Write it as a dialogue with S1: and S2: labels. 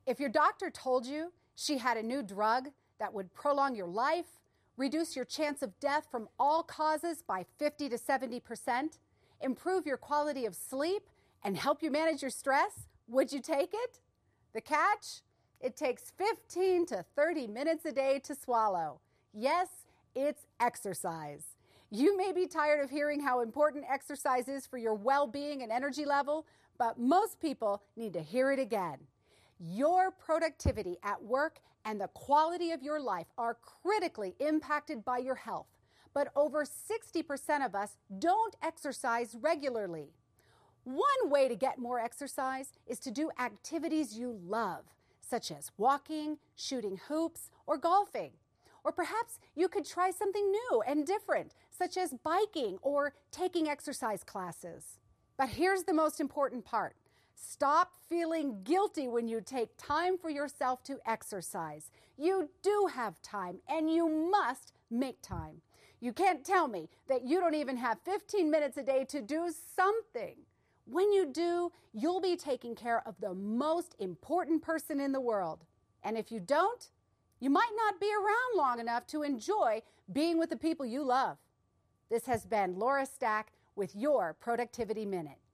S1: If your doctor told you she had a new drug that would prolong your life, reduce your chance of death from all causes by 50 to 70%, improve your quality of sleep, and help you manage your stress, would you take it? The catch? It takes 15 to 30 minutes a day to swallow. Yes, it's exercise. You may be tired of hearing how important exercise is for your well-being and energy level, but most people need to hear it again. Your productivity at work and the quality of your life are critically impacted by your health, but over 60% of us don't exercise regularly. One way to get more exercise is to do activities you love, such as walking, shooting hoops, or golfing. Or perhaps you could try something new and different, such as biking or taking exercise classes. But here's the most important part. Stop feeling guilty when you take time for yourself to exercise. You do have time, and you must make time. You can't tell me that you don't even have 15 minutes a day to do something. When you do, you'll be taking care of the most important person in the world. And if you don't, you might not be around long enough to enjoy being with the people you love. This has been Laura Stack with your Productivity Minute.